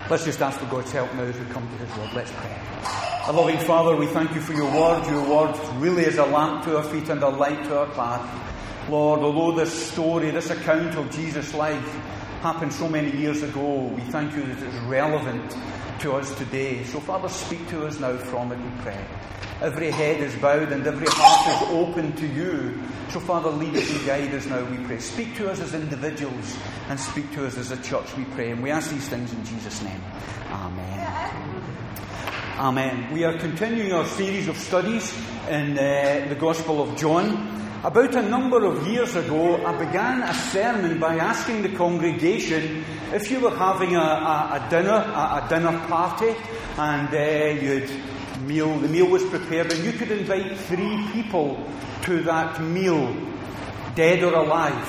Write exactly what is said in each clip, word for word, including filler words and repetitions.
Let's just ask for God's help now as we come to His Word. Let's pray. Our loving Father, we thank You for Your Word. Your Word really is a lamp to our feet and a light to our path. Lord, although this story, this account of Jesus' life happened so many years ago, we thank You that it's relevant to us today. So Father, speak to us now from it, we pray. Every head is bowed and every heart is open to You. So Father, lead us and guide us now, we pray. Speak to us as individuals and speak to us as a church, we pray. And we ask these things in Jesus' name. Amen. Amen. We are continuing our series of studies in uh, the Gospel of John. About a number of years ago, I began a sermon by asking the congregation if you were having a, a, a dinner, a, a dinner party, and uh, you'd meal, the meal was prepared, and you could invite three people to that meal, dead or alive.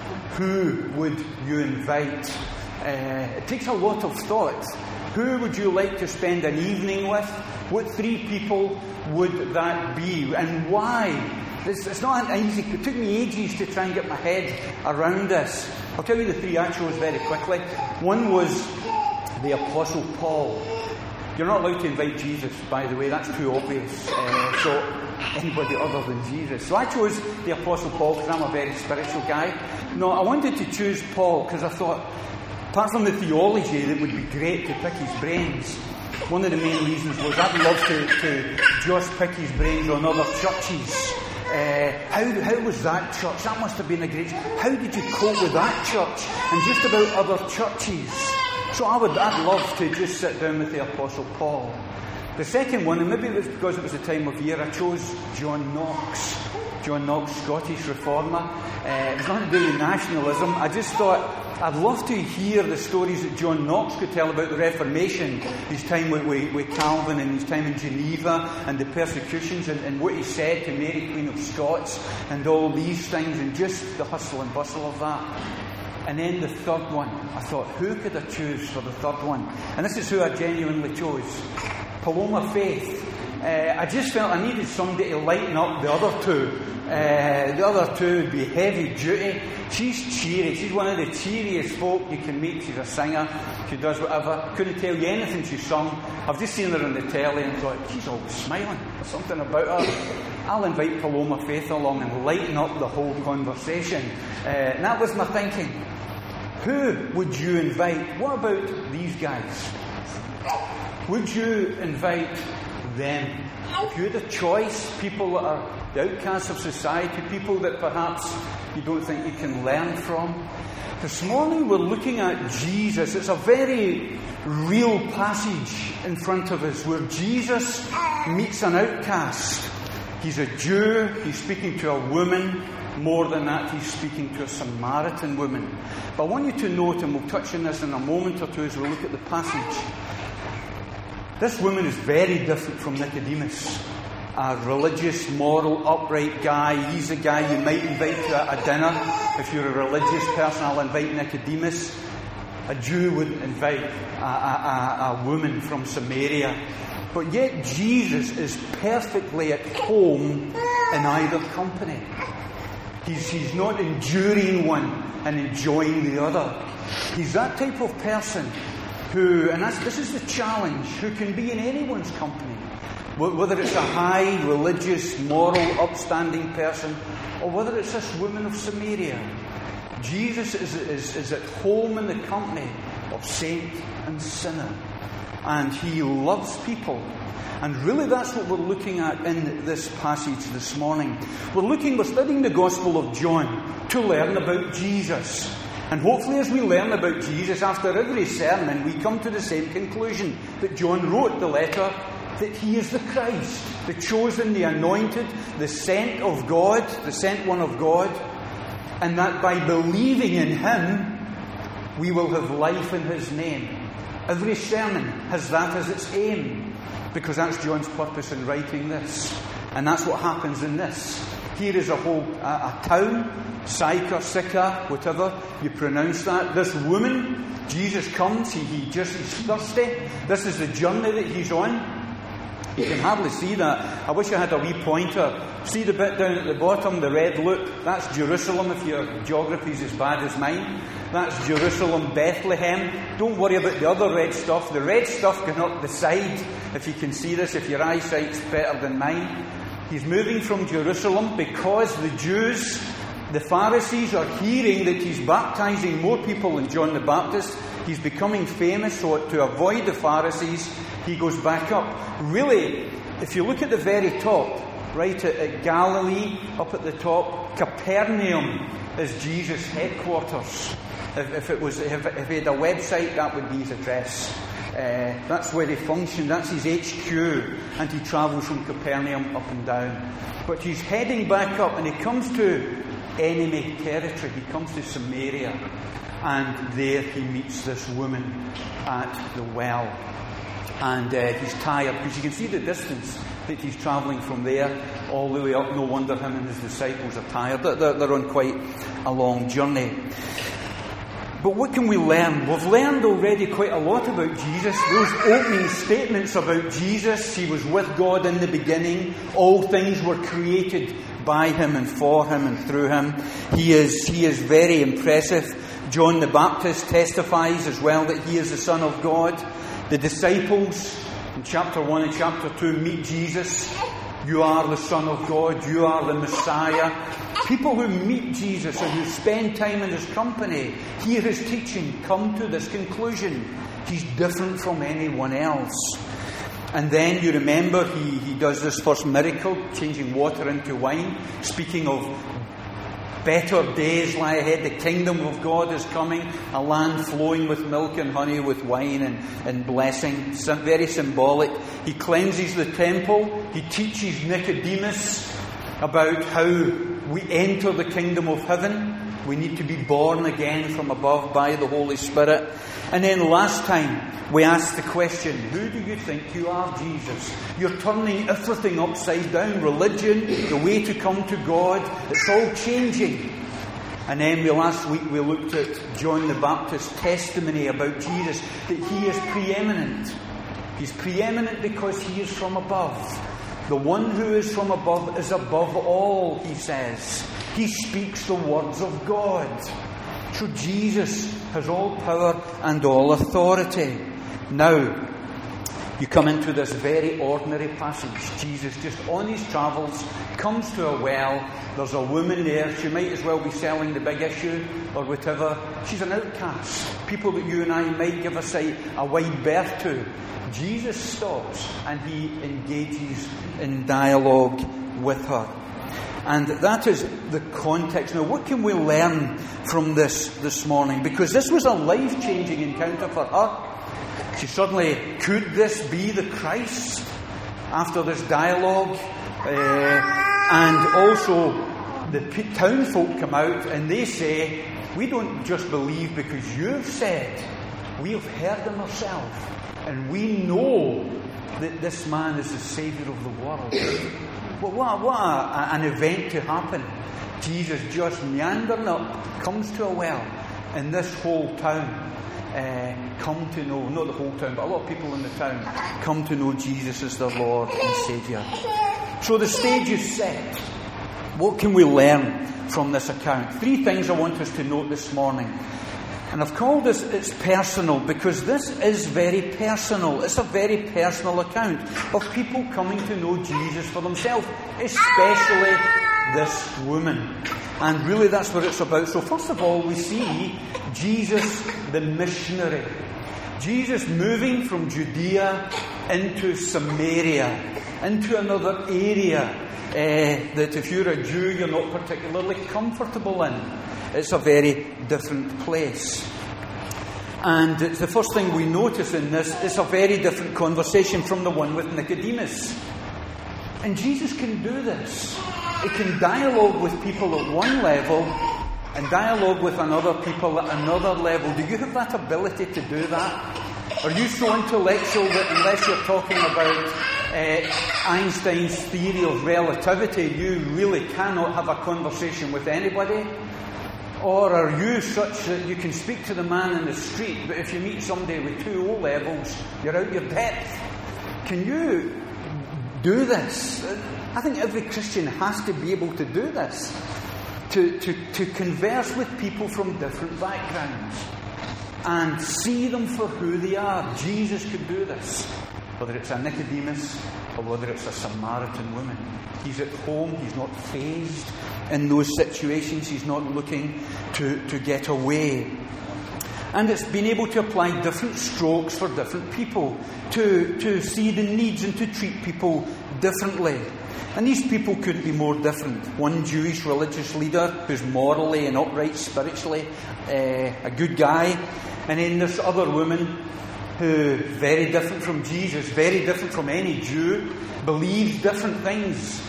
Who would you invite? Uh, it takes a lot of thought. Who would you like to spend an evening with? What three people would that be? And why? It's, it's not easy. It took me ages to try and get my head around this. I'll tell you the three actuals very quickly. One was the Apostle Paul. You're not allowed to invite Jesus, by the way. That's too obvious. Uh, so anybody other than Jesus. So I chose the Apostle Paul because I'm a very spiritual guy. No, I wanted to choose Paul because I thought, apart from the theology, it would be great to pick his brains. One of the main reasons was I'd love to, to just pick his brains on other churches. Uh, how, how was that church? That must have been a great... How did you cope with that church? And just about other churches. So I would, I'd love to just sit down with the Apostle Paul. The second one, and maybe it was because it was the time of year, I chose John Knox. John Knox, Scottish reformer. Uh, it's nothing to do with nationalism. I just thought I'd love to hear the stories that John Knox could tell about the Reformation, his time with, with, with Calvin and his time in Geneva and the persecutions and, and what he said to Mary, Queen of Scots and all these things and just the hustle and bustle of that. And then the third one, I thought, who could I choose for the third one? And this is who I genuinely chose. Paloma Faith. Uh, I just felt I needed somebody to lighten up the other two. Uh, the other two would be heavy duty. She's cheery. She's one of the cheeriest folk you can meet. She's a singer. She does whatever. Couldn't tell you anything she sung. I've just seen her on the telly and thought, she's always smiling. There's something about her. I'll invite Paloma Faith along and lighten up the whole conversation. Uh, and that was my thinking. Who would you invite? What about these guys? Would you invite them? If you had a choice, people that are the outcasts of society, people that perhaps you don't think you can learn from. This morning we're looking at Jesus. It's a very real passage in front of us where Jesus meets an outcast. He's a Jew, he's speaking to a woman. More than that, he's speaking to a Samaritan woman. But I want you to note, and we'll touch on this in a moment or two as we look at the passage, this woman is very different from Nicodemus. A religious, moral, upright guy. He's a guy you might invite to a, a dinner. If you're a religious person, I'll invite Nicodemus. A Jew wouldn't invite a, a, a, a woman from Samaria. But yet Jesus is perfectly at home in either company. He's, he's not enduring one and enjoying the other. He's that type of person who, and that's, this is the challenge, who can be in anyone's company. Whether it's a high, religious, moral, upstanding person, or whether it's this woman of Samaria. Jesus is, is, is at home in the company of saint and sinner. And he loves people. And really that's what we're looking at in this passage this morning. We're looking, we're studying the Gospel of John to learn about Jesus. And hopefully as we learn about Jesus, after every sermon, we come to the same conclusion that John wrote the letter, that he is the Christ, the chosen, the anointed, the sent of God, the sent one of God, and that by believing in him, we will have life in his name. Every sermon has that as its aim, because that's John's purpose in writing this. And that's what happens in this. Here is a whole a, a town, Sychar, Sychar, whatever you pronounce that. This woman, Jesus comes, he, he just is thirsty. This is the journey that he's on. You can hardly see that. I wish I had a wee pointer. See the bit down at the bottom, the red loop? That's Jerusalem, if your geography's as bad as mine. That's Jerusalem, Bethlehem. Don't worry about the other red stuff. The red stuff going up the side, if you can see this, if your eyesight's better than mine. He's moving from Jerusalem because the Jews, the Pharisees, are hearing that he's baptizing more people than John the Baptist. He's becoming famous, so to avoid the Pharisees, he goes back up. Really, if you look at the very top, right at, at Galilee, up at the top, Capernaum is Jesus' headquarters. If, if it was, if, if he had a website, that would be his address. Uh, that's where he functioned. That's his H Q, and he travels from Capernaum up and down. But he's heading back up, and he comes to enemy territory. He comes to Samaria, and there he meets this woman at the well. And uh, he's tired, because you can see the distance that he's travelling from there all the way up. No wonder him and his disciples are tired. They're, they're on quite a long journey. But what can we learn? We've learned already quite a lot about Jesus. Those opening statements about Jesus. He was with God in the beginning. All things were created by him and for him and through him. He is, he is very impressive. John the Baptist testifies as well that he is the Son of God. The disciples in chapter one and chapter two meet Jesus. You are the Son of God. You are the Messiah. People who meet Jesus and who spend time in his company, hear his teaching, come to this conclusion. He's different from anyone else. And then you remember he, he does this first miracle, changing water into wine, speaking of better days lie ahead. The kingdom of God is coming. A land flowing with milk and honey, with wine and, and blessing. Very symbolic. He cleanses the temple. He teaches Nicodemus about how we enter the kingdom of heaven. We need to be born again from above by the Holy Spirit. And then last time we asked the question, who do you think you are, Jesus? You're turning everything upside down. Religion, the way to come to God, it's all changing. And then we, last week we looked at John the Baptist's testimony about Jesus, that he is preeminent. He's preeminent because he is from above. The one who is from above is above all, he says. He speaks the words of God. So Jesus has all power and all authority. Now, you come into this very ordinary passage. Jesus, just on his travels, comes to a well. There's a woman there. She might as well be selling the big issue or whatever. She's an outcast. People that you and I might give a, sight, a wide berth to. Jesus stops and he engages in dialogue with her. And that is the context. Now, what can we learn from this this morning? Because this was a life-changing encounter for her. She suddenly, could this be the Christ? After this dialogue. Uh, and also, the town folk come out and they say, we don't just believe because you've said. We have heard him ourselves. And we know that this man is the Saviour of the world. But what, what a, an event to happen. Jesus just meandering up, comes to a well, and this whole town uh, come to know, not the whole town, but a lot of people in the town come to know Jesus as their Lord and Saviour. So the stage is set. What can we learn from this account? Three things I want us to note this morning. And I've called this, it's personal, because this is very personal. It's a very personal account of people coming to know Jesus for themselves, especially this woman. And really that's what it's about. So first of all, we see Jesus the missionary. Jesus moving from Judea into Samaria, into another area uh, that if you're a Jew, you're not particularly comfortable in. It's a very different place. And the first thing we notice in this is a very different conversation from the one with Nicodemus. And Jesus can do this. He can dialogue with people at one level and dialogue with another people at another level. Do you have that ability to do that? Are you so intellectual that unless you're talking about uh, Einstein's theory of relativity, you really cannot have a conversation with anybody? Or are you such that you can speak to the man in the street, but if you meet somebody with two O levels, you're out your depth? Can you do this. I think every Christian has to be able to do this. To, to, to converse with people from different backgrounds and see them for who they are. Jesus could do this. Whether it's a Nicodemus or whether it's a Samaritan woman. He's at home, he's not fazed in those situations, he's not looking to, to get away. And it's been able to apply different strokes for different people, to, to see the needs and to treat people differently. And these people couldn't be more different. One Jewish religious leader who's morally and upright spiritually, uh, a good guy. And then this other woman who, very different from Jesus, very different from any Jew, believes different things.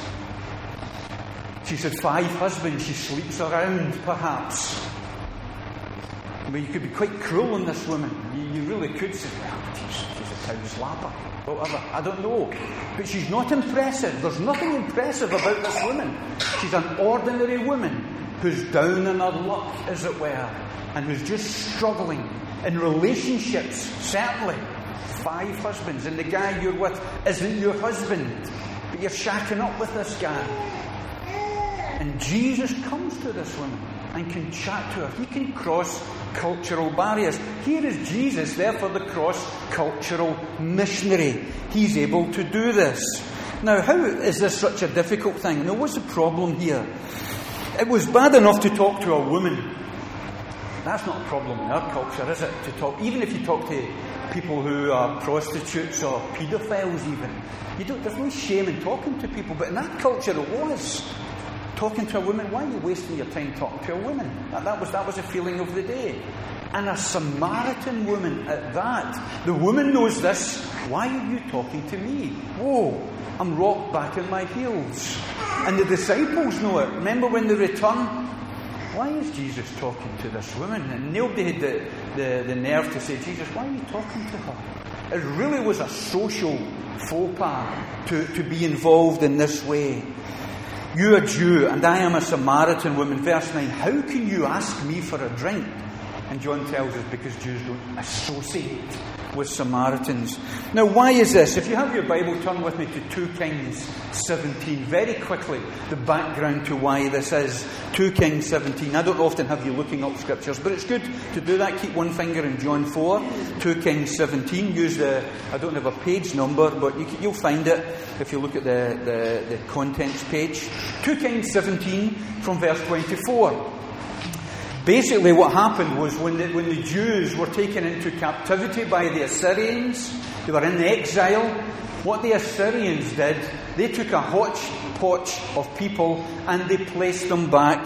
She's had five husbands, she sleeps around perhaps. I mean, you could be quite cruel on this woman. You, you really could say, well, she's, she's a town slapper. Whatever. I don't know. But she's not impressive. There's nothing impressive about this woman. She's an ordinary woman who's down in her luck, as it were, and who's just struggling in relationships, certainly. Five husbands, and the guy you're with isn't your husband, but you're shacking up with this guy. And Jesus comes to this woman and can chat to her. He can cross cultural barriers. Here is Jesus, therefore the cross-cultural missionary. He's able to do this. Now, how is this such a difficult thing? Now, what's the problem here? It was bad enough to talk to a woman. That's not a problem in our culture, is it? To talk, even if you talk to people who are prostitutes or paedophiles even. You don't, there's no shame in talking to people, but in that culture it was. Talking to a woman, why are you wasting your time talking to a woman? That, that was that was a feeling of the day. And a Samaritan woman at that. The woman knows this. Why are you talking to me? Whoa, I'm rocked back in my heels. And the disciples know it. Remember when they return? Why is Jesus talking to this woman? And nobody had the, the, the nerve to say, Jesus, why are you talking to her? It really was a social faux pas to, to be involved in this way. You're a Jew and I am a Samaritan woman. Verse nine, how can you ask me for a drink? And John tells us because Jews don't associate with Samaritans. Now, why is this? If you have your Bible, turn with me to Second Kings seventeen. Very quickly, the background to why this is. Second Kings seventeen. I don't often have you looking up scriptures, but it's good to do that. Keep one finger in John four. Second Kings seventeen. Use the, I don't have a page number, but you, you'll find it if you look at the, the, the contents page. Second Kings seventeen from verse twenty-four. Basically what happened was when the, when the Jews were taken into captivity by the Assyrians, they were in exile, what the Assyrians did, they took a hodgepodge of people and they placed them back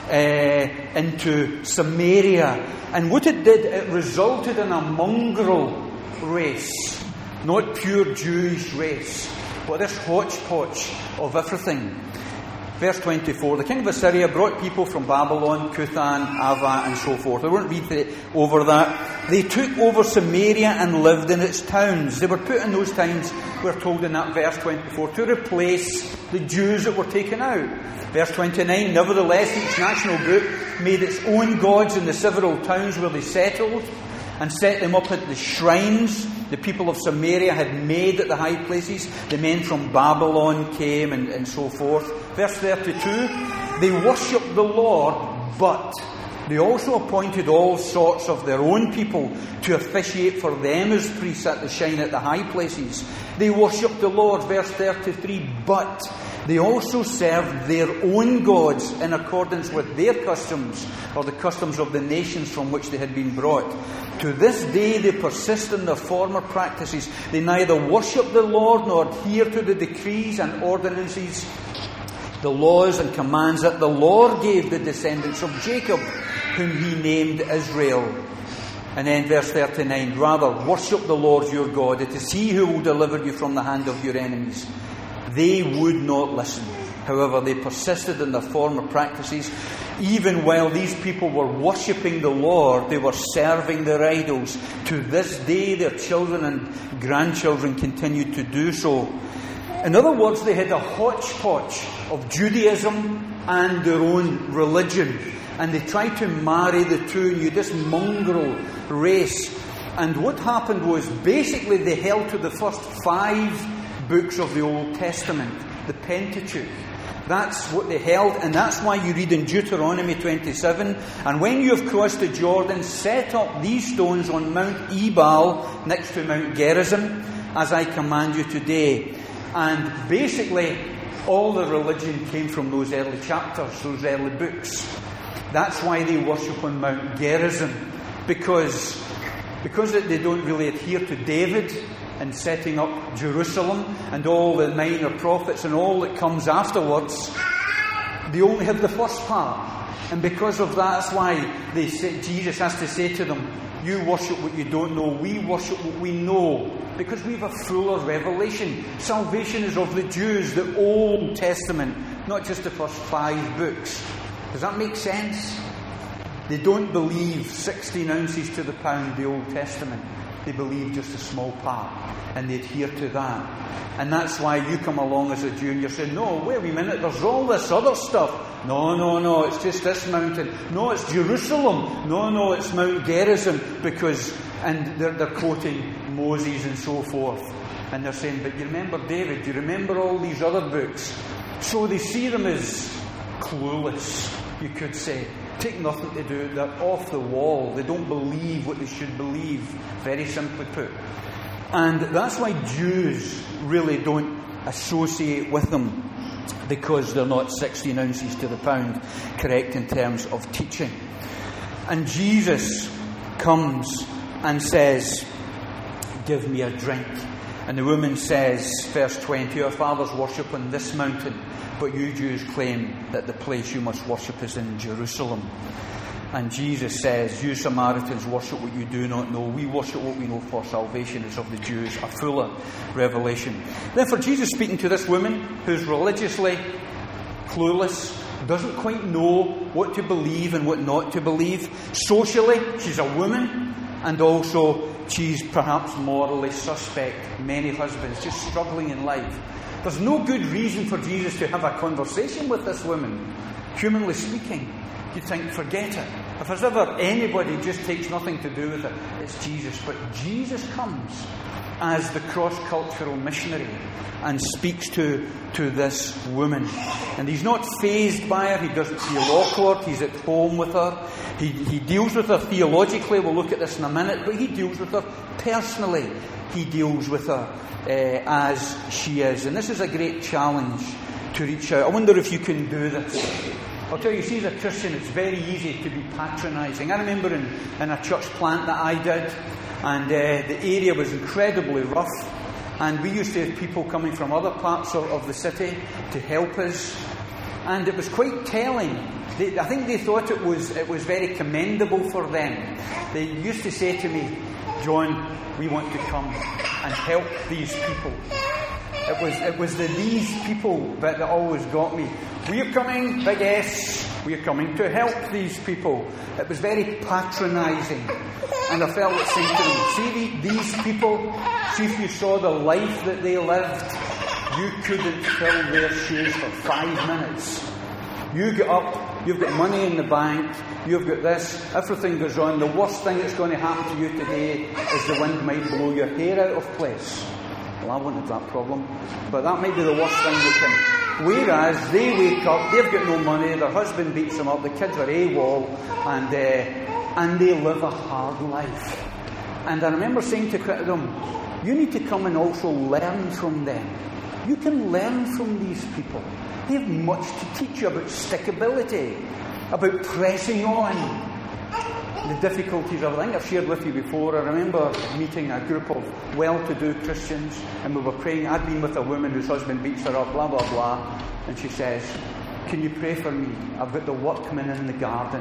uh, into Samaria. And what it did, it resulted in a mongrel race, not pure Jewish race, but this hodgepodge of everything. Verse twenty-four, the king of Assyria brought people from Babylon, Cuthan, Ava, and so forth. I won't read the, over that. They took over Samaria and lived in its towns. They were put in those towns, we're told in that verse twenty-four, to replace the Jews that were taken out. Verse twenty-nine, nevertheless, each national group made its own gods in the several towns where they settled and set them up at the shrines the people of Samaria had made at the high places. The men from Babylon came and, and so forth. Verse thirty-two, they worshipped the Lord, but they also appointed all sorts of their own people to officiate for them as priests at the shrine at the high places. They worshipped the Lord, verse thirty-three, but they also served their own gods in accordance with their customs, or the customs of the nations from which they had been brought. To this day they persist in their former practices. They neither worship the Lord nor adhere to the decrees and ordinances, the laws and commands that the Lord gave the descendants of Jacob, whom he named Israel. And then verse thirty-nine, rather worship the Lord your God. It is he who will deliver you from the hand of your enemies. They would not listen. However, they persisted in their former practices. Even while these people were worshipping the Lord, they were serving their idols. To this day, their children and grandchildren continued to do so. In other words, they had a hodgepodge of Judaism and their own religion. And they tried to marry the two, and you this mongrel race. And what happened was, basically, they held to the first five books of the Old Testament, the Pentateuch. That's what they held, and that's why you read in Deuteronomy twenty-seven, and when you have crossed the Jordan, set up these stones on Mount Ebal next to Mount Gerizim, as I command you today. And basically, all the religion came from those early chapters, those early books. That's why they worship on Mount Gerizim, because, because they don't really adhere to David and setting up Jerusalem and all the minor prophets and all that comes afterwards. They only have the first part. And because of that, that's why they say, Jesus has to say to them, you worship what you don't know, we worship what we know. Because we have a fuller revelation. Salvation is of the Jews, the Old Testament, not just the first five books. Does that make sense? They don't believe sixteen ounces to the pound, the Old Testament. They believe just a small part, and they adhere to that. And that's why you come along as a Jew and you're saying, no, wait a minute, there's all this other stuff. No, no, no, it's just this mountain. No, it's Jerusalem. No, no, it's Mount Gerizim, because, and they're, they're quoting Moses and so forth. And they're saying, but you remember David, you remember all these other books. So they see them as clueless, you could say. Take nothing to do, they're off the wall. They don't believe what they should believe, very simply put. And that's why Jews really don't associate with them, because they're not sixteen ounces to the pound correct in terms of teaching. And Jesus comes and says, give me a drink. And the woman says, verse twenty, our fathers worship on this mountain, but you Jews claim that the place you must worship is in Jerusalem. And Jesus says, you Samaritans worship what you do not know. We worship what we know, for salvation is of the Jews. A fuller revelation. Then for Jesus speaking to this woman who's religiously clueless, doesn't quite know what to believe and what not to believe. Socially, she's a woman, and also she's perhaps morally suspect. Many husbands just struggling in life. There's no good reason for Jesus to have a conversation with this woman. Humanly speaking, you think, forget it. If there's ever anybody just takes nothing to do with it, it's Jesus. But Jesus comes as the cross-cultural missionary and speaks to, to this woman. And he's not fazed by her. He doesn't feel awkward. He's at home with her. He, he deals with her theologically. We'll look at this in a minute. But he deals with her personally. He deals with her uh, as she is. And this is a great challenge to reach out. I wonder if you can do this. I'll tell you, see, as a Christian, it's very easy to be patronising. I remember in, in a church plant that I did, and uh, the area was incredibly rough, and we used to have people coming from other parts of, of the city to help us, and it was quite telling. They, I think they thought it was it was very commendable for them. They used to say to me, John, we want to come and help these people. It was it was the these people that, that always got me. We're coming, big S, we're coming to help these people. It was very patronising. And I felt like saying to them, see the, these people, see if you saw the life that they lived, you couldn't fill their shoes for five minutes. You get up, you've got money in the bank, you've got this, everything goes on. The worst thing that's going to happen to you today is the wind might blow your hair out of place. Well, I wouldn't have that problem, but that might be the worst thing they can. Whereas they wake up, they've got no money, their husband beats them up, the kids are AWOL, and uh, and they live a hard life. And I remember saying to them, you need to come and also learn from them. You can learn from these people. They have much to teach you about stickability, about pressing on. The difficulties of, I think I've shared with you before, I remember meeting a group of well-to-do Christians, and we were praying. I'd been with a woman whose husband beats her up, blah, blah, blah, and she says, can you pray for me? I've got the workmen in the garden,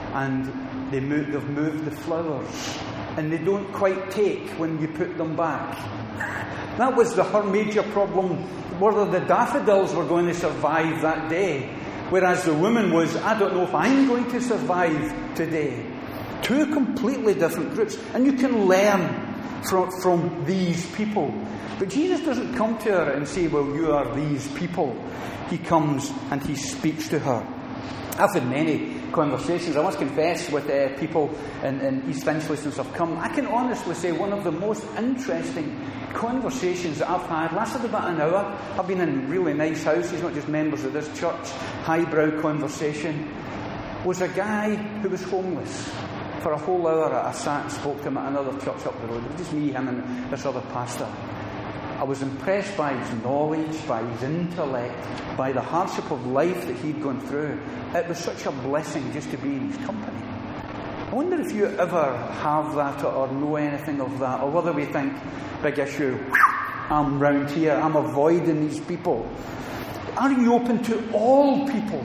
and they move, they've moved the flowers, and they don't quite take when you put them back. That was the, her major problem, whether the daffodils were going to survive that day, whereas the woman was, I don't know if I'm going to survive today. Two completely different groups. And you can learn from, from these people. But Jesus doesn't come to her and say, well, you are these people. He comes and he speaks to her. I've had many conversations, I must confess, with uh, people in, in East Finchley since I've come. I can honestly say one of the most interesting conversations that I've had lasted about an hour. I've been in really nice houses, not just members of this church, highbrow conversation. Was a guy who was homeless. For a whole hour I sat and spoke to him at another church up the road. It was just me, him and this other pastor. I was impressed by his knowledge, by his intellect, by the hardship of life that he'd gone through. It was such a blessing just to be in his company. I wonder if you ever have that or know anything of that, or whether we think, big issue, I'm round here, I'm avoiding these people. Are you open to all people?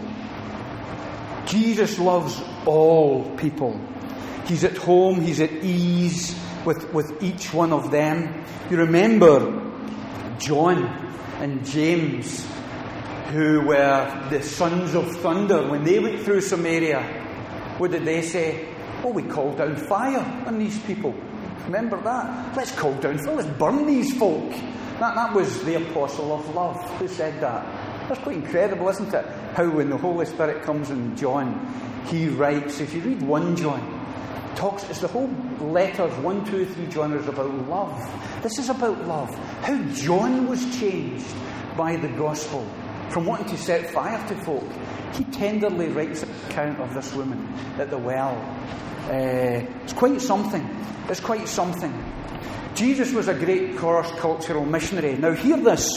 Jesus loves all people. He's at home, he's at ease with, with each one of them. You remember John and James, who were the sons of thunder, when they went through Samaria, what did they say? Oh, we called down fire on these people. Remember that? Let's call down fire, let's burn these folk. That, that was the apostle of love who said that. That's quite incredible, isn't it? How when the Holy Spirit comes in John, he writes, if you read First John, talks, it's the whole letters, one, two, three John is about love. This is about love. How John was changed by the gospel from wanting to set fire to folk. He tenderly writes an account of this woman at the well. Uh, it's quite something. It's quite something. Jesus was a great cross-cultural missionary. Now hear this.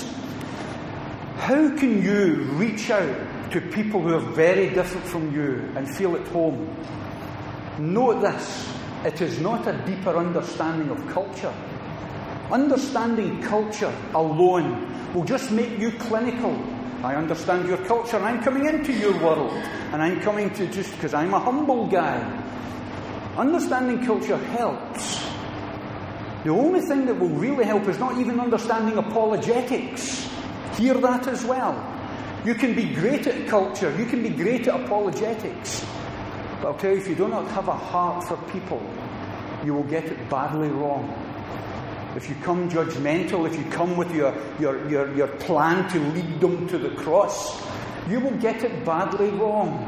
How can you reach out to people who are very different from you and feel at home? Note this, it is not a deeper understanding of culture. Understanding culture alone will just make you clinical. I understand your culture and I'm coming into your world. And I'm coming to just because I'm a humble guy. Understanding culture helps. The only thing that will really help is not even understanding apologetics. Hear that as well. You can be great at culture, you can be great at apologetics. But I'll tell you, if you do not have a heart for people, you will get it badly wrong. If you come judgmental, if you come with your, your, your, your plan to lead them to the cross, you will get it badly wrong.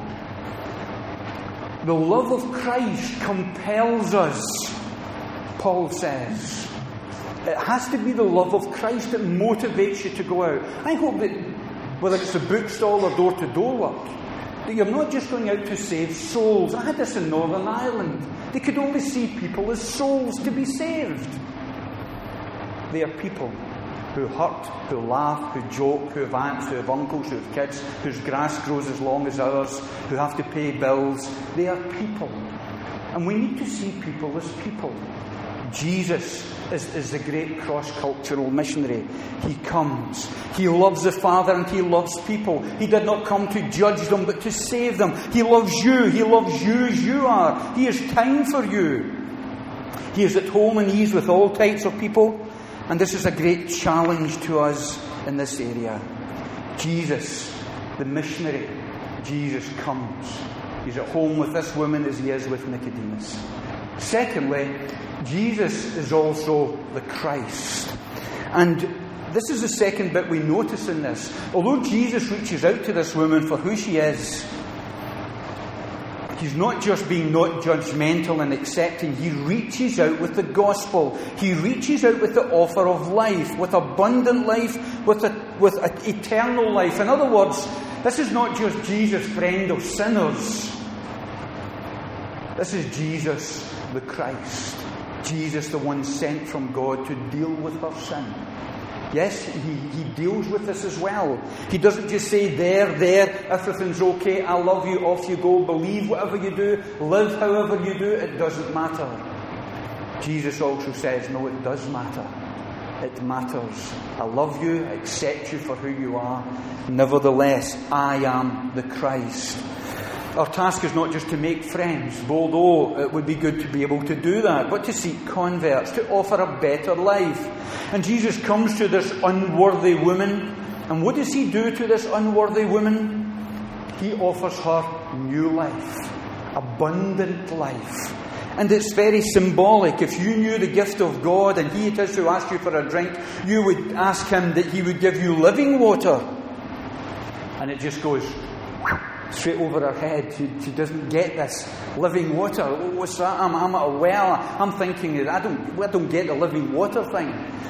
The love of Christ compels us, Paul says. It has to be the love of Christ that motivates you to go out. I hope that, whether it's a bookstall or door-to-door work, that you're not just going out to save souls. I had this in Northern Ireland. They could only see people as souls to be saved. They are people who hurt, who laugh, who joke, who have aunts, who have uncles, who have kids, whose grass grows as long as ours, who have to pay bills. They are people. And we need to see people as people. Jesus is, is the great cross-cultural missionary. He comes. He loves the Father and he loves people. He did not come to judge them but to save them. He loves you. He loves you as you are. He has time for you. He is at home and ease with all types of people. And this is a great challenge to us in this area. Jesus, the missionary, Jesus comes. He's at home with this woman as he is with Nicodemus. Secondly, Jesus is also the Christ. And this is the second bit we notice in this. Although Jesus reaches out to this woman for who she is, he's not just being not judgmental and accepting. He reaches out with the gospel. He reaches out with the offer of life, with abundant life, with a, with a eternal life. In other words, this is not just Jesus, friend of sinners. This is Jesus, the Christ. Jesus, the one sent from God to deal with her sin. Yes, he, he deals with this as well. He doesn't just say, there, there, everything's okay, I love you, off you go, believe whatever you do, live however you do, it doesn't matter. Jesus also says, no, it does matter. It matters. I love you, I accept you for who you are. Nevertheless, I am the Christ. Our task is not just to make friends, although it would be good to be able to do that, but to seek converts, to offer a better life. And Jesus comes to this unworthy woman, and what does he do to this unworthy woman? He offers her new life, abundant life. And it's very symbolic. If you knew the gift of God and he it is who asked you for a drink, you would ask him that he would give you living water. And it just goes straight over her head. She, she doesn't get this living water. Oh, what's that? I'm, I'm at a well. I'm thinking, I don't, I don't get the living water thing.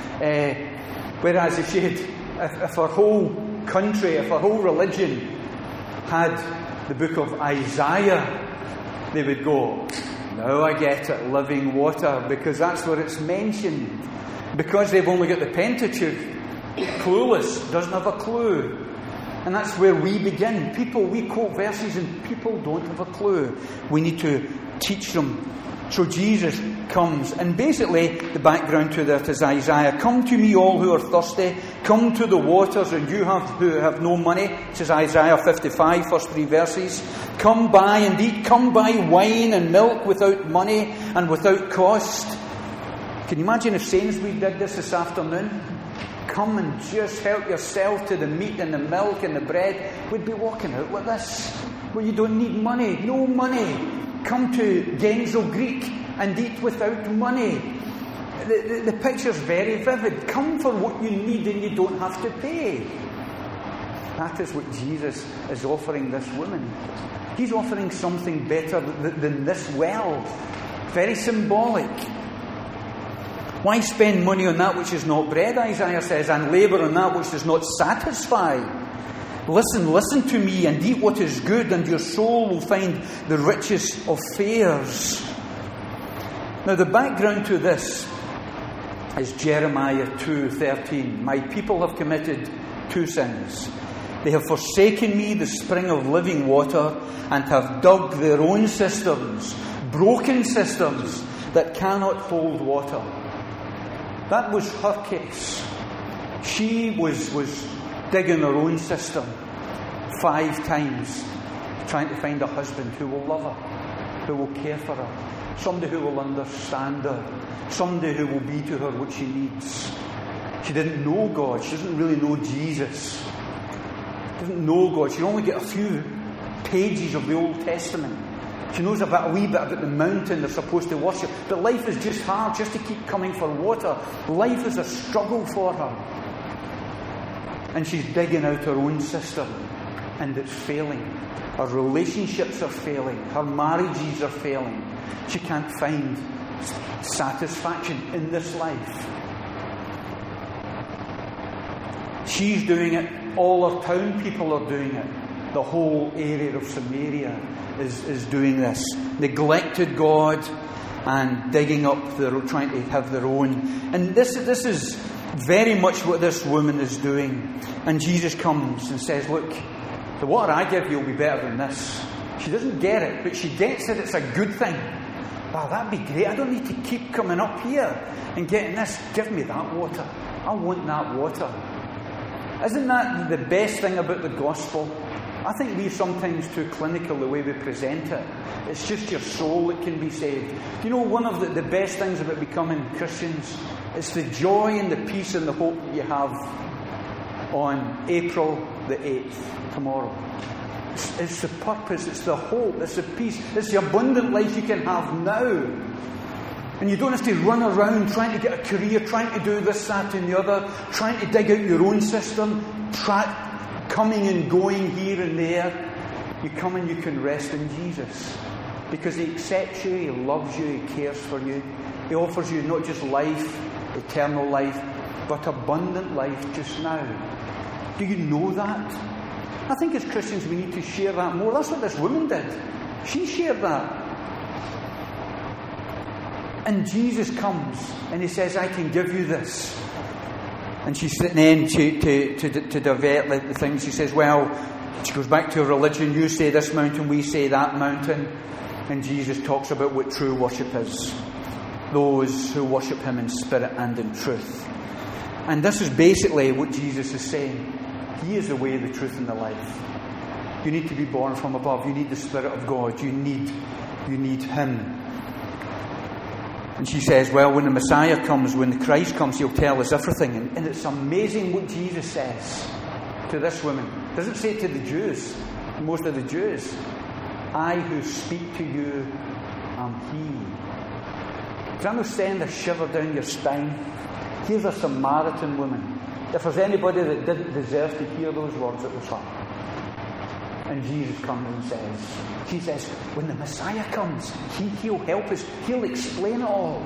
Uh, whereas if she had, if, if her whole country, if her whole religion had the book of Isaiah, they would go, now I get it, living water, because that's where it's mentioned. Because they've only got the Pentateuch, clueless, doesn't have a clue. And that's where we begin. People, we quote verses and people don't have a clue. We need to teach them. So Jesus comes, and basically the background to that is Isaiah. Come to me all who are thirsty, come to the waters, and you have who have no money. This is Isaiah fifty-five, first three verses. Come buy and eat, come buy wine and milk without money and without cost. Can you imagine if Sainsbury's did this this afternoon? Come and just help yourself to the meat and the milk and the bread. We'd be walking out with this. Well, you don't need money. No money. Come to Genzo Greek and eat without money. The, the, the picture's very vivid. Come for what you need and you don't have to pay. That is what Jesus is offering this woman. He's offering something better than, than this well. Very symbolic. Why spend money on that which is not bread, Isaiah says, and labour on that which does not satisfy? Listen, listen to me and eat what is good, and your soul will find the richest of fares. Now, the background to this is Jeremiah two thirteen. My people have committed two sins. They have forsaken me, the spring of living water, and have dug their own cisterns, broken cisterns that cannot hold water. That was her case. She was, was digging her own cistern five times, trying to find a husband who will love her, who will care for her, somebody who will understand her, somebody who will be to her what she needs. She didn't know God. She doesn't really know Jesus. She doesn't know God. She only get a few pages of the Old Testament. She knows about a wee bit about the mountain they're supposed to worship. But life is just hard, just to keep coming for water. Life is a struggle for her. And she's digging out her own cistern, and it's failing. Her relationships are failing. Her marriages are failing. She can't find satisfaction in this life. She's doing it. All her town people are doing it. The whole area of Samaria is, is doing this. Neglected God and digging up, their, trying to have their own. And this, this is very much what this woman is doing. And Jesus comes and says, look, the water I give you will be better than this. She doesn't get it, but she gets it. It's a good thing. Wow, that'd be great. I don't need to keep coming up here and getting this. Give me that water. I want that water. Isn't that the best thing about the gospel? I think we're sometimes too clinical the way we present it. It's just your soul that can be saved. You know, one of the, the best things about becoming Christians is the joy and the peace and the hope that you have on April the eighth, tomorrow. It's, it's the purpose, it's the hope, it's the peace, it's the abundant life you can have now. And you don't have to run around trying to get a career, trying to do this, that and the other, trying to dig out your own system, try, coming and going here and there. You come and you can rest in Jesus. Because He accepts you, He loves you, He cares for you. He offers you not just life, eternal life, but abundant life just now. Do you know that? I think as Christians we need to share that more. That's what this woman did. She shared that. And Jesus comes and He says, I can give you this. And she's sitting in to, to, to, to divert the things. She says, well, she goes back to her religion. You say this mountain, we say that mountain. And Jesus talks about what true worship is. Those who worship Him in spirit and in truth. And this is basically what Jesus is saying. He is the way, the truth and the life. You need to be born from above. You need the Spirit of God. You need, you need Him. And she says, well, when the Messiah comes, when the Christ comes, He'll tell us everything. And, and it's amazing what Jesus says to this woman. He doesn't say it to the Jews, most of the Jews. I who speak to you am He. Does that not send a shiver down your spine? Here's a Samaritan woman. If there's anybody that didn't deserve to hear those words, it was her. And Jesus comes and says, he says, when the Messiah comes, he, he'll help us. He'll explain it all.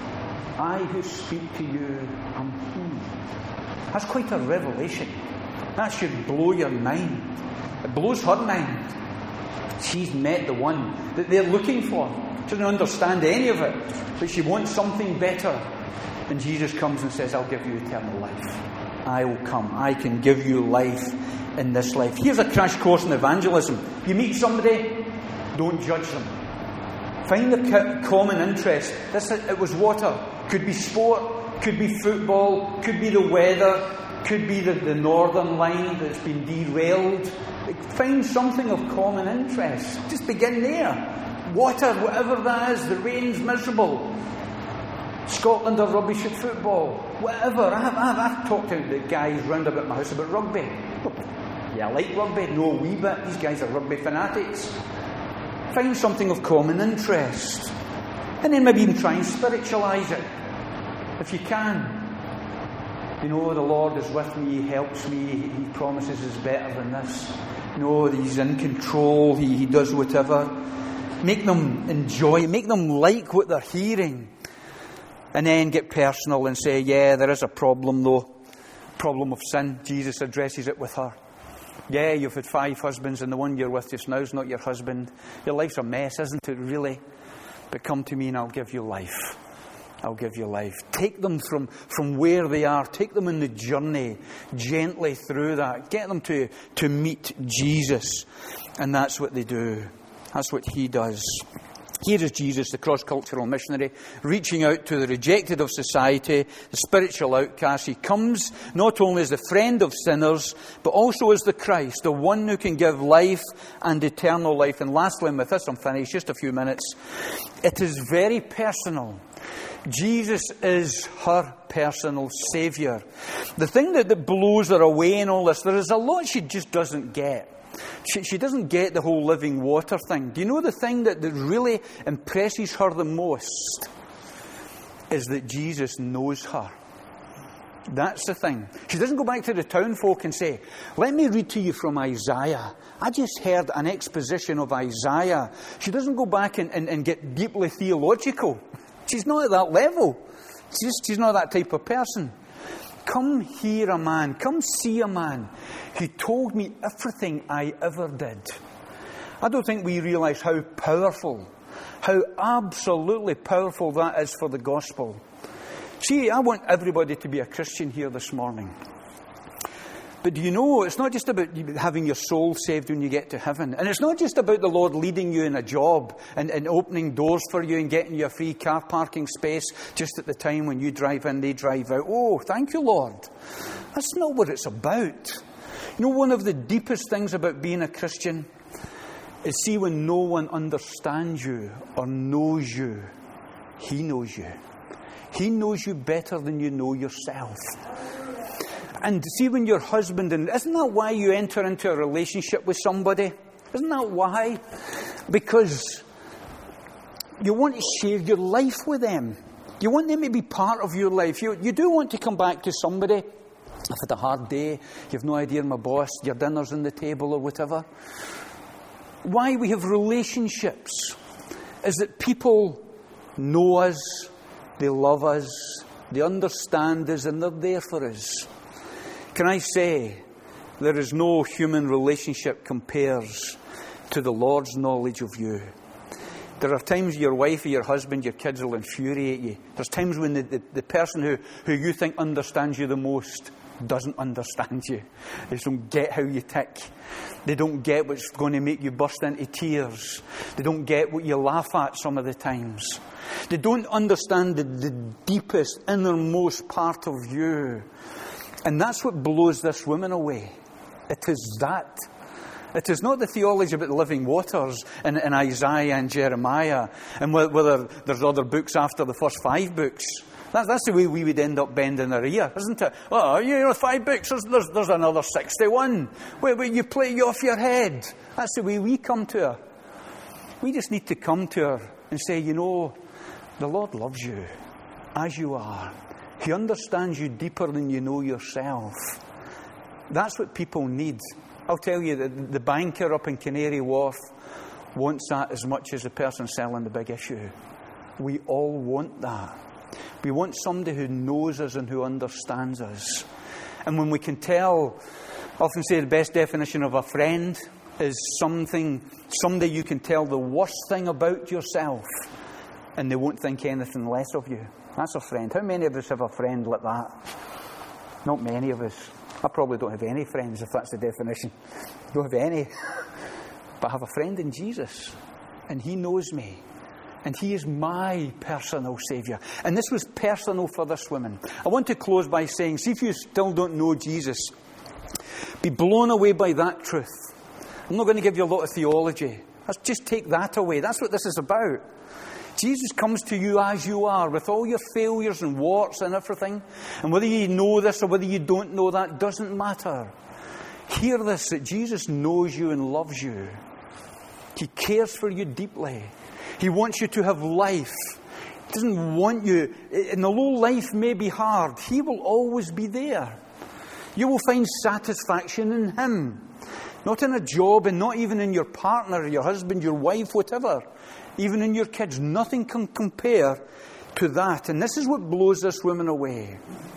I who speak to you am he. That's quite a revelation. That should blow your mind. It blows her mind. She's met the one that they're looking for. She doesn't understand any of it, but she wants something better. And Jesus comes and says, I'll give you eternal life. I will come. I can give you life in this life. Here's a crash course in evangelism. You meet somebody, don't judge them. Find the common interest. This, it was water. Could be sport, could be football, could be the weather, could be the, the northern line that's been derailed. Find something of common interest. Just begin there. Water, whatever that is, the rain's miserable. Scotland are rubbish at football. Whatever. I have, I have, I've talked to the guys round about my house about rugby. Yeah, I like rugby. No, a wee bit. These guys are rugby fanatics. Find something of common interest. And then maybe even try and spiritualise it. If you can. You know, the Lord is with me, He helps me, He promises is better than this. You know, He's in control, He, he does whatever. Make them enjoy, make them like what they're hearing. And then get personal and say, yeah, there is a problem though. Problem of sin. Jesus addresses it with her. Yeah, you've had five husbands and the one you're with just now is not your husband. Your life's a mess, isn't it, really? But come to me and I'll give you life. I'll give you life. Take them from, from where they are. Take them in the journey gently through that. Get them to, to meet Jesus. And that's what they do. That's what He does. Here is Jesus, the cross-cultural missionary, reaching out to the rejected of society, the spiritual outcast. He comes not only as the friend of sinners, but also as the Christ, the one who can give life and eternal life. And lastly, and with this I'm finished, just a few minutes. It is very personal. Jesus is her personal Saviour. The thing that, that blows her away in all this, there is a lot she just doesn't get. She, she doesn't get the whole living water thing. Do you know the thing that, that really impresses her the most? Is that Jesus knows her. That's the thing. She doesn't go back to the town folk and say, let me read to you from Isaiah. I just heard an exposition of Isaiah. She doesn't go back and, and, and get deeply theological. She's not at that level. She's, she's not that type of person. Come hear a man, come see a man who told me everything I ever did. I don't think we realise how powerful, how absolutely powerful that is for the gospel. See, I want everybody to be a Christian here this morning. But do you know, it's not just about having your soul saved when you get to heaven. And it's not just about the Lord leading you in a job and, and opening doors for you and getting you a free car parking space just at the time when you drive in, they drive out. Oh, thank you, Lord. That's not what it's about. You know, one of the deepest things about being a Christian is, see, when no one understands you or knows you, He knows you. He knows you better than you know yourself. And see, when your husband, and isn't that why you enter into a relationship with somebody? Isn't that why? Because you want to share your life with them. You want them to be part of your life. You, you do want to come back to somebody. I've had a hard day. You've no idea, my boss, your dinner's on the table or whatever. Why we have relationships is that people know us, they love us, they understand us, and they're there for us. Can I say, there is no human relationship compares to the Lord's knowledge of you. There are times your wife or your husband, your kids will infuriate you. There's times when the, the, the person who, who you think understands you the most doesn't understand you. They don't get how you tick. They don't get what's going to make you burst into tears. They don't get what you laugh at some of the times. They don't understand the, the deepest, innermost part of you. And that's what blows this woman away. It is that. It is not the theology about the living waters in, in Isaiah and Jeremiah, and whether there's other books after the first five books. That's, that's the way we would end up bending our ear, isn't it? Oh, you know, five books, there's, there's, there's another sixty-one. Wait, wait, you play you off your head. That's the way we come to her. We just need to come to her and say, you know, the Lord loves you as you are. He understands you deeper than you know yourself. That's what people need. I'll tell you that the banker up in Canary Wharf wants that as much as the person selling the big issue. We all want that. We want somebody who knows us and who understands us. And when we can tell, I often say the best definition of a friend is something, somebody you can tell the worst thing about yourself and they won't think anything less of you. That's a friend. How many of us have a friend like that? Not many of us. I probably don't have any friends, if that's the definition. I don't have any. But I have a friend in Jesus, and He knows me. And He is my personal Saviour. And this was personal for this woman. I want to close by saying, see if you still don't know Jesus, be blown away by that truth. I'm not going to give you a lot of theology. Let's just take that away. That's what this is about. Jesus comes to you as you are, with all your failures and warts and everything. And whether you know this or whether you don't know that doesn't matter. Hear this, that Jesus knows you and loves you. He cares for you deeply. He wants you to have life. He doesn't want you, and although life may be hard, He will always be there. You will find satisfaction in Him. Not in a job, and not even in your partner, your husband, your wife, whatever. Even in your kids. Nothing can compare to that. And this is what blows this woman away.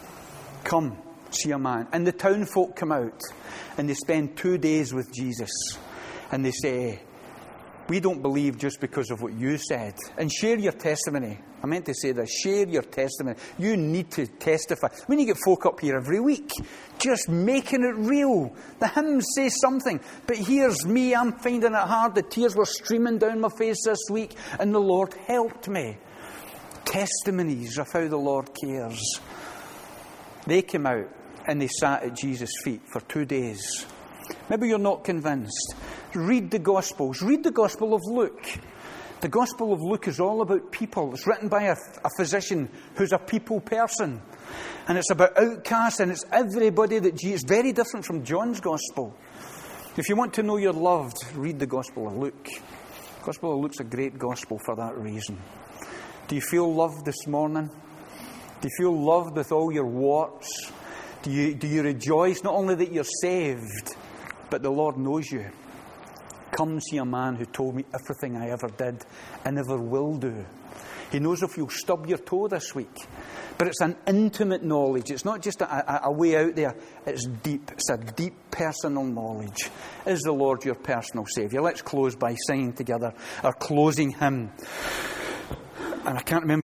Come, see a man. And the town folk come out, and they spend two days with Jesus. And they say, we don't believe just because of what you said. And share your testimony. I meant to say this. Share your testimony. You need to testify. When you get folk up here every week, just making it real. The hymns say something. But here's me. I'm finding it hard. The tears were streaming down my face this week. And the Lord helped me. Testimonies of how the Lord cares. They came out and they sat at Jesus' feet for two days. Maybe you're not convinced. Read the Gospels. Read the Gospel of Luke. The Gospel of Luke is all about people. It's written by a, a physician who's a people person. And it's about outcasts, and it's everybody that Jesus... It's very different from John's Gospel. If you want to know you're loved, read the Gospel of Luke. The Gospel of Luke's a great Gospel for that reason. Do you feel loved this morning? Do you feel loved with all your warts? Do you, do you rejoice not only that you're saved, but the Lord knows you? Come see a man who told me everything I ever did and ever will do. He knows if you'll stub your toe this week. But it's an intimate knowledge. It's not just a, a, a way out there. It's deep. It's a deep personal knowledge. Is the Lord your personal Saviour? Let's close by singing together our closing hymn. And I can't remember